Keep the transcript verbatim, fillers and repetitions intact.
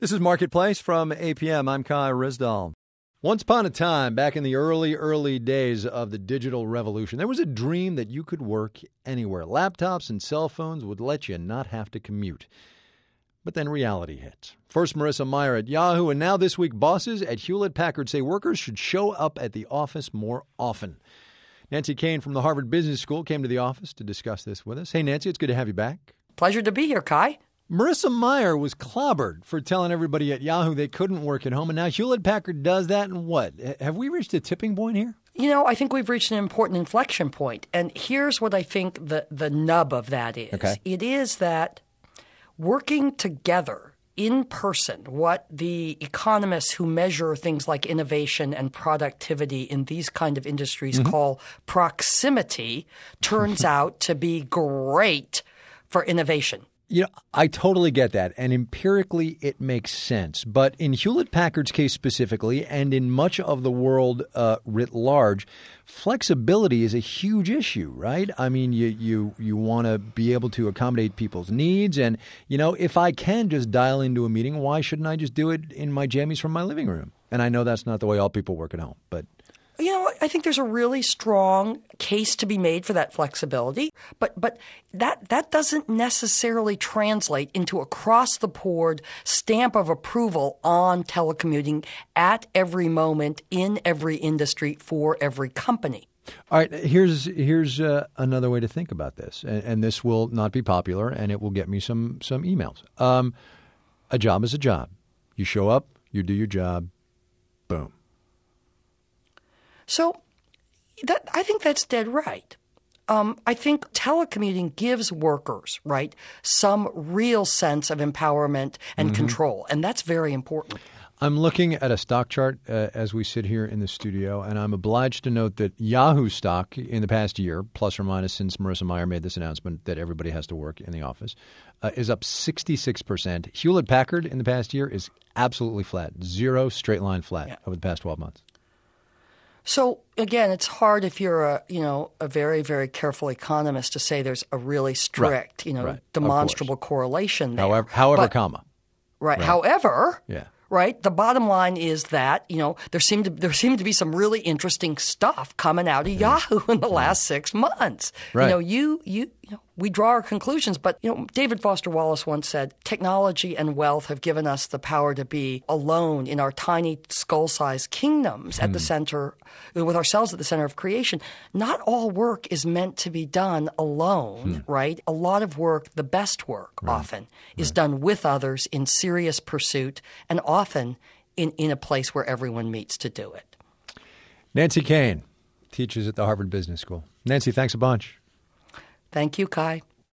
This is Marketplace from A P M. I'm Kai Rizdal. Once upon a time, back in the early, early days of the digital revolution, there was a dream that you could work anywhere. Laptops and cell phones would let you not have to commute. But then reality hit. First, Marissa Mayer at Yahoo, and now this week, bosses at Hewlett-Packard say workers should show up at the office more often. Nancy Kane from the Harvard Business School came to the office to discuss this with us. Hey, Nancy, it's good to have you back. Pleasure to be here, Kai. Marissa Mayer was clobbered for telling everybody at Yahoo they couldn't work at home, and now Hewlett-Packard does that, and what? Have we reached a tipping point here? You know, I think we've reached an important inflection point, and here's what I think the, the nub of that is. Okay. It is that working together in person, what the economists who measure things like innovation and productivity in these kind of industries mm-hmm. call proximity, turns out to be great for innovation. You know, I totally get that, and empirically it makes sense. But in Hewlett-Packard's case specifically, and in much of the world uh, writ large, flexibility is a huge issue, right? I mean, you you you want to be able to accommodate people's needs, and you know, if I can just dial into a meeting, why shouldn't I just do it in my jammies from my living room? And I know that's not the way all people work at home, but. You know, I think there's a really strong case to be made for that flexibility, but but that that doesn't necessarily translate into across-the-board stamp of approval on telecommuting at every moment in every industry for every company. All right, here's here's uh, another way to think about this, and, and this will not be popular, and it will get me some some emails. Um, a job is a job. You show up, you do your job, boom. So that, I think that's dead right. Um, I think telecommuting gives workers, right, some real sense of empowerment and mm-hmm. control, and that's very important. I'm looking at a stock chart uh, as we sit here in the studio, and I'm obliged to note that Yahoo stock in the past year, plus or minus since Marissa Mayer made this announcement that everybody has to work in the office, uh, is up sixty-six percent. Hewlett-Packard in the past year is absolutely flat, zero straight line flat yeah. over the past twelve months. So again, it's hard if you're a you know a very very careful economist to say there's a really strict right. you know right. demonstrable correlation there. However, however, but, comma. Right. right. However, yeah. right. The bottom line is that you know there seemed to there seemed to be some really interesting stuff coming out of yeah. Yahoo in the yeah. last six months. Right. You know, you you you know we draw our conclusions, but you know David Foster Wallace once said, "Technology and wealth have given us the power to be alone in our tiny skull-sized kingdoms at hmm. the center, with ourselves at the center of creation." Not all work is meant to be done alone, hmm. right? A lot of work, the best work, right. often is right. done with others in serious pursuit, and often in, in a place where everyone meets to do it. Nancy Kane teaches at the Harvard Business School. Nancy, thanks a bunch. Thank you, Kai.